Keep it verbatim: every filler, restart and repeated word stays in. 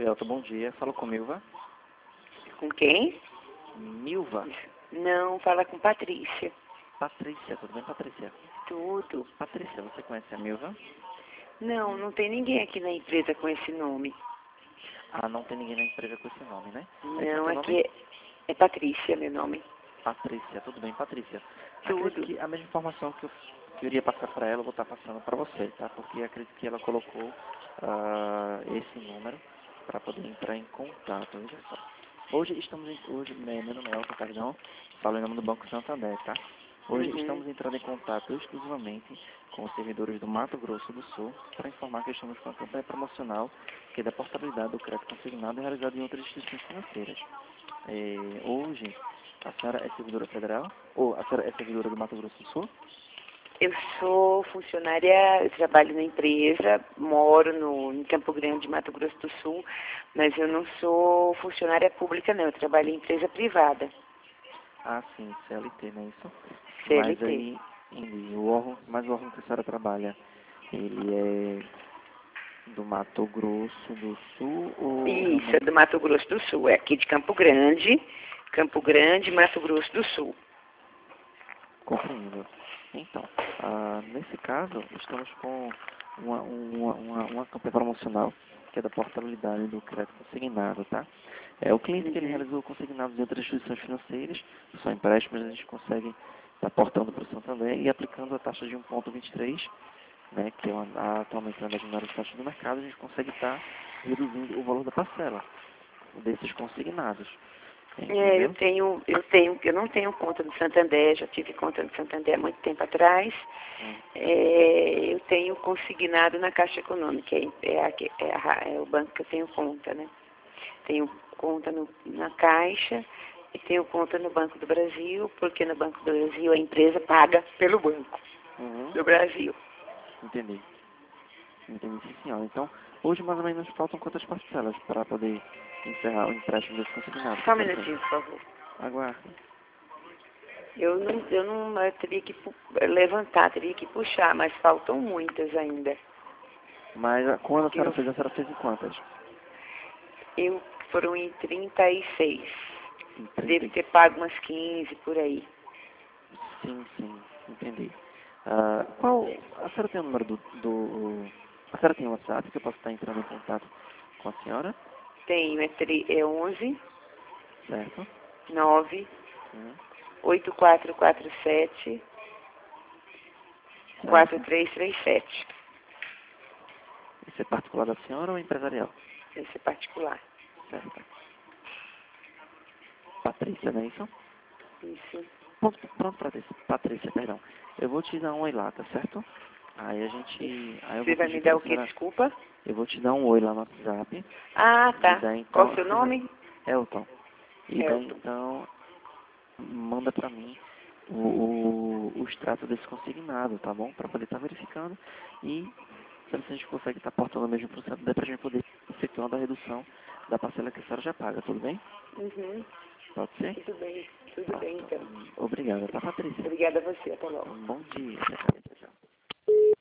Delta, bom dia. Fala com Milva. Com quem? Milva. Não, fala com Patrícia. Patrícia, tudo bem, Patrícia? Tudo. Patrícia, você conhece a Milva? Não, não tem ninguém aqui na empresa com esse nome. Ah, não tem ninguém na empresa com esse nome, né? Não, é aqui é, é Patrícia, meu nome. Patrícia, tudo bem, Patrícia? Tudo. Acredito que a mesma informação que eu, que eu iria passar para ela, eu vou estar passando para você, tá? Porque acredito que ela colocou ah, esse número para poder entrar em contato, veja só. Hoje estamos, em, hoje, meu nome é Elton, perdão, falo em nome do Banco Santander, tá? Hoje Uhum. estamos entrando em contato exclusivamente com os servidores do Mato Grosso do Sul para informar que estamos com a campanha promocional que é da portabilidade do crédito consignado realizado em outras instituições financeiras. É, hoje, a senhora é servidora federal? Ou a senhora é servidora do Mato Grosso do Sul? Eu sou funcionária, eu trabalho na empresa, moro no, em Campo Grande, Mato Grosso do Sul, mas eu não sou funcionária pública, não. Eu trabalho em empresa privada, Ah, sim, C L T, não é isso? C L Mas T. aí, em- o órgão, mas o órgão que a senhora trabalha, ele é do Mato Grosso do Sul ou Isso, é realmente do Mato Grosso do Sul, é aqui de Campo Grande, Campo Grande, Mato Grosso do Sul. compreendo? Então, ah, nesse caso, estamos com uma, uma, uma, uma campanha promocional que é da portabilidade do crédito consignado, tá? É, o cliente que ele Uhum. realizou consignados em outras instituições financeiras, são empréstimos, a gente consegue estar portando para o Santander e aplicando a taxa de um vírgula vinte e três, né, que é uma, a, atualmente uma das menores taxas do mercado, a gente consegue estar reduzindo o valor da parcela desses consignados, É, eu entendeu? tenho, eu tenho, eu não tenho conta no Santander, já tive conta no Santander há muito tempo atrás. Hum. É, eu tenho consignado na Caixa Econômica, é, é, a, é, a, é o banco que eu tenho conta, né? Tenho conta no, na Caixa e tenho conta no Banco do Brasil, porque no Banco do Brasil a empresa paga pelo Banco Uhum. do Brasil. Entendi. Entendi, sim, senhora. Então, hoje mais ou menos faltam quantas parcelas para poder encerrar o empréstimo desse consignado? Só um Quero ver. minutinho, por favor. Aguarde. Eu não, eu não eu teria que pu- levantar, teria que puxar, mas faltam muitas ainda. Mas ah, quando a senhora Eu, fez, a senhora fez em quantas? eu foram em trinta e seis. Em trinta Devo e ter pago umas quinze por aí. Sim, sim, entendi. Ah, qual, a senhora tem o número do, do... A senhora tem o WhatsApp que eu posso estar entrando em contato com a senhora? Tenho, é, tri- é onze, Certo? nove, Hum, oito quatro quatro sete, quatro certo? três três sete. Esse é particular da senhora ou empresarial? Esse é particular. Certo. Patrícia, não é isso? Isso. Pronto, pronto, Patrícia, Patrícia, perdão. Eu vou te dar um oi lá, tá certo? Aí a gente... Aí eu Você vou vai pedir me dar pra o quê? senhora... Desculpa? Eu vou te dar um oi lá no WhatsApp. Ah, E tá. daí Qual o então... seu Você vai... nome? Elton. E daí Elton. então... Manda pra mim o, o, o extrato desse consignado, tá bom? Pra poder estar verificando. E... Se a gente consegue estar portando mesmo pro centro, dá pra gente poder efetuando a redução da parcela que a senhora já paga, tudo bem? Uhum. Pode ser? Tudo bem. Tudo Pronto. bem, então. Obrigada, tá, Patrícia? Obrigada a você. Até logo. Um bom dia.